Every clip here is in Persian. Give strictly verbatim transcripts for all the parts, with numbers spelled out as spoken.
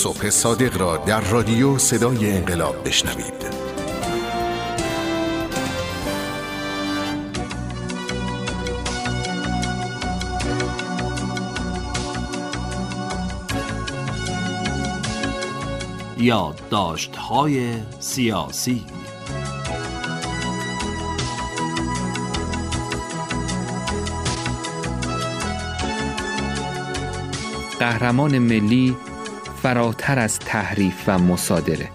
صبح صادق را در رادیو صدای انقلاب بشنوید. یادداشت‌های سیاسی. قهرمان ملی فراتر از تحریف و مصادره.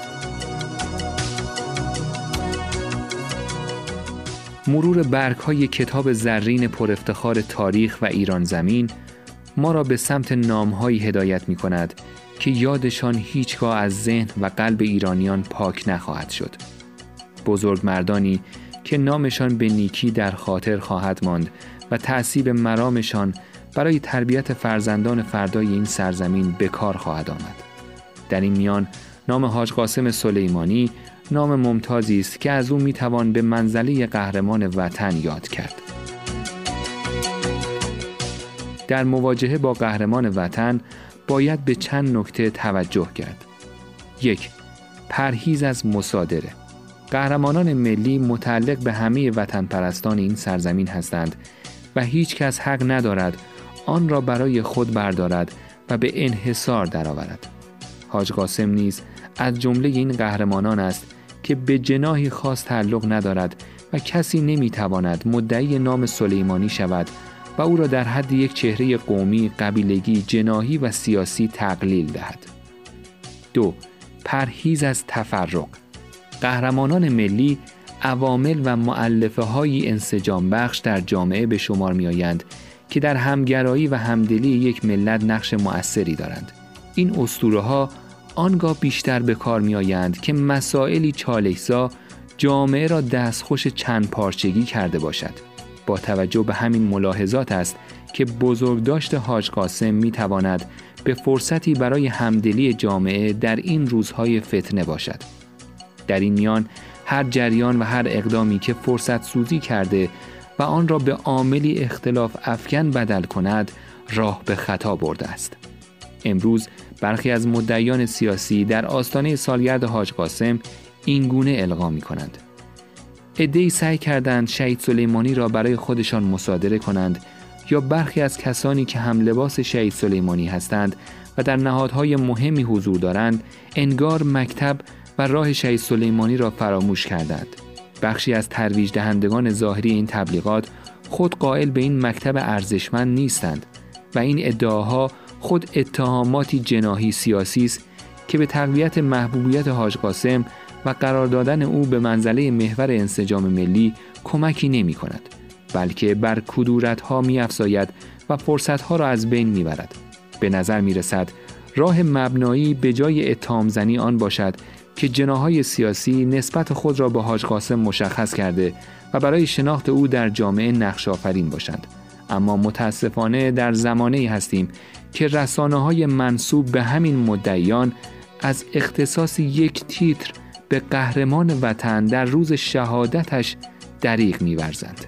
مرور برگ‌های کتاب زرین پر افتخار تاریخ و ایران زمین ما را به سمت نام‌هایی هدایت می‌کند که یادشان هیچگاه از ذهن و قلب ایرانیان پاک نخواهد شد. بزرگ مردانی که نامشان به نیکی در خاطر خواهد ماند و تأثیر مرامشان برای تربیت فرزندان فردای این سرزمین به کار خواهد آمد. در این میان نام حاج قاسم سلیمانی نام ممتازی است که از او میتوان به منزله قهرمان وطن یاد کرد. در مواجهه با قهرمان وطن باید به چند نکته توجه کرد. یک، پرهیز از مصادره. قهرمانان ملی متعلق به همه وطن پرستان این سرزمین هستند و هیچ کس حق ندارد آن را برای خود بردارد و به انحصار درآورد. حاج قاسم نیز از جمله این قهرمانان است که به جناحی خاص تعلق ندارد و کسی نمیتواند مدعی نام سلیمانی شود و او را در حد یک چهره قومی، قبیلگی، جناحی و سیاسی تقلیل دهد. دو، پرهیز از تفرق. قهرمانان ملی عوامل و مؤلفه های انسجام بخش در جامعه به شمار می آیند که در همگرایی و همدلی یک ملت نقش مؤثری دارند. این اسطوره ها آنگاه بیشتر به کار می آیند که مسائلی چالش‌زا جامعه را دستخوش چند پارچگی کرده باشد. با توجه به همین ملاحظات است که بزرگداشت حاج قاسم می تواند به فرصتی برای همدلی جامعه در این روزهای فتنه باشد. در این میان هر جریان و هر اقدامی که فرصت سوزی کرده و آن را به عاملی اختلاف افکن بدل کند راه به خطا برده است. امروز برخی از مدعیان سیاسی در آستانه سالگرد حاج قاسم این گونه القا می کنند. عده‌ای سعی کردند شهید سلیمانی را برای خودشان مصادره کنند یا برخی از کسانی که هم لباس شهید سلیمانی هستند و در نهادهای مهمی حضور دارند انگار مکتب و راه شهید سلیمانی را فراموش کردند. بخشی از ترویج دهندگان ظاهری این تبلیغات خود قائل به این مکتب ارزشمند نیستند و این ادعاها خود اتهاماتی جناحی سیاسی است که به تقویت محبوبیت حاج قاسم و قرار دادن او به منزله محور انسجام ملی کمکی نمی کند، بلکه بر کدورت‌ها می‌افزاید و فرصت‌ها را از بین می‌برد. به نظر می‌رسد راه مبنایی به جای اتهام زنی آن باشد که جناح‌های سیاسی نسبت خود را به حاج قاسم مشخص کرده و برای شناخت او در جامعه نقش آفرین باشند. اما متاسفانه در زمانه‌ای هستیم که رسانه‌های منسوب به همین مدعیان از اختصاص یک تیتر به قهرمان وطن در روز شهادتش دریغ می‌ورزند.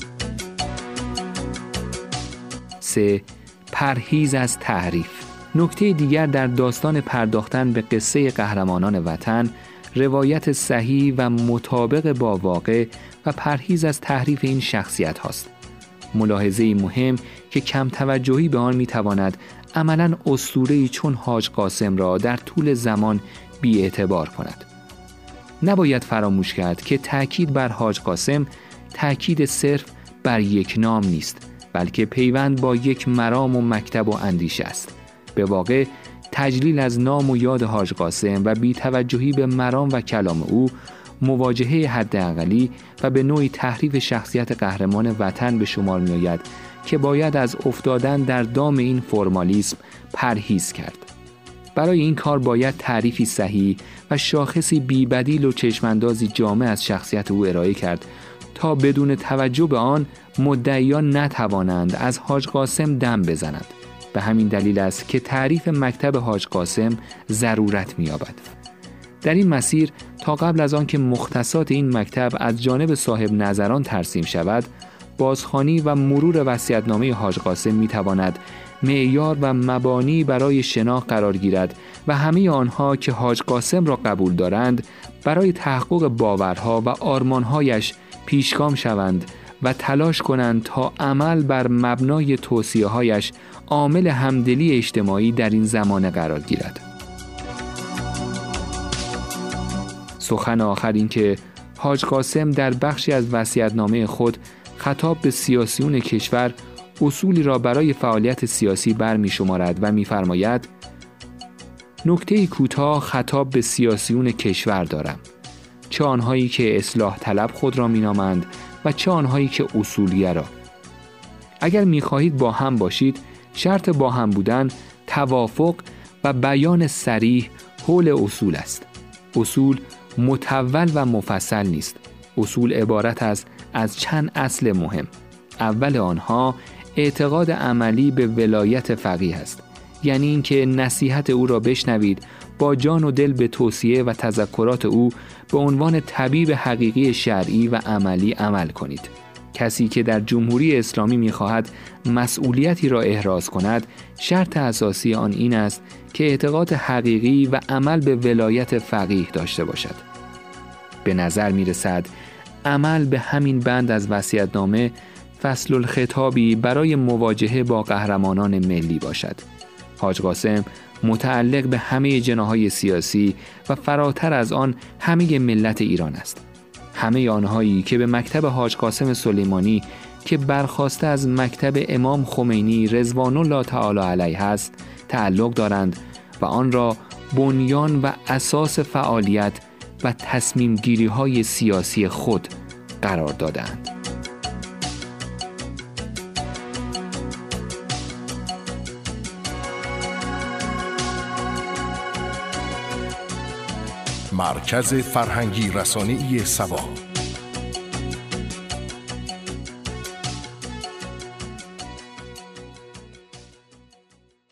سه، پرهیز از تحریف. نکته دیگر در داستان پرداختن به قصه قهرمانان وطن، روایت صحیح و مطابق با واقع و پرهیز از تحریف این شخصیت هاست. ملاحظه‌ای مهم که کم توجهی به آن می‌تواند عملاً اسطوره‌ای چون حاج قاسم را در طول زمان بی‌اعتبار کند. نباید فراموش کرد که تأکید بر حاج قاسم تأکید صرف بر یک نام نیست، بلکه پیوند با یک مرام و مکتب و اندیشه است. به واقع تجلیل از نام و یاد حاج قاسم و بی‌توجهی به مرام و کلام او مواجهه حداقلی و به نوعی تحریف شخصیت قهرمان وطن به شمار می آید که باید از افتادن در دام این فرمالیسم پرهیز کرد. برای این کار باید تعریفی صحیح و شاخصی بی‌بدیل و چشماندازی جامع از شخصیت او ارائه کرد تا بدون توجه به آن مدعیان نتوانند از حاج قاسم دم بزنند. به همین دلیل است که تعریف مکتب حاج قاسم ضرورت می‌یابد. در این مسیر تا قبل از آن که مختصات این مکتب از جانب صاحب نظران ترسیم شود، بازخوانی و مرور وصیت‌نامه حاج قاسم می‌تواند معیار و مبانی برای شناخت قرار گیرد و همه آنها که حاج قاسم را قبول دارند برای تحقق باورها و آرمانهایش پیشگام شوند و تلاش کنند تا عمل بر مبنای توصیه‌هایش عامل همدلی اجتماعی در این زمانه قرار گیرد. سخن آخر این که حاج قاسم در بخشی از وصیت‌نامه خود خطاب به سیاسیون کشور اصولی را برای فعالیت سیاسی برمی‌شمارد و می‌فرماید: نکته کوتاه خطاب به سیاسیون کشور دارم، چه آنهایی که اصلاح طلب خود را می‌نامند و چه آنهایی که اصولگرا. اگر می‌خواهید با هم باشید، شرط با هم بودن توافق و بیان صریح حول اصول است. اصول متول و مفصل نیست. اصول عبارت است از چند اصل مهم. اول آنها اعتقاد عملی به ولایت فقیه است، یعنی اینکه نصیحت او را بشنوید، با جان و دل به توصیه و تذکرات او به عنوان طبیب حقیقی شرعی و عملی عمل کنید. کسی که در جمهوری اسلامی می‌خواهد مسئولیتی را احراز کند، شرط اساسی آن این است که اعتقاد حقیقی و عمل به ولایت فقیه داشته باشد. به نظر می‌رسد عمل به همین بند از وصیت‌نامه فصل الخطابی برای مواجهه با قهرمانان ملی باشد. حاج قاسم متعلق به همه جناح‌های سیاسی و فراتر از آن همه ملت ایران است. همه آنهایی که به مکتب حاج قاسم سلیمانی که برخواسته از مکتب امام خمینی رضوان الله تعالی علیه است تعلق دارند و آن را بنیان و اساس فعالیت و تصمیم گیری های سیاسی خود قرار دادند. مرکز فرهنگی رسانه‌ای سبا.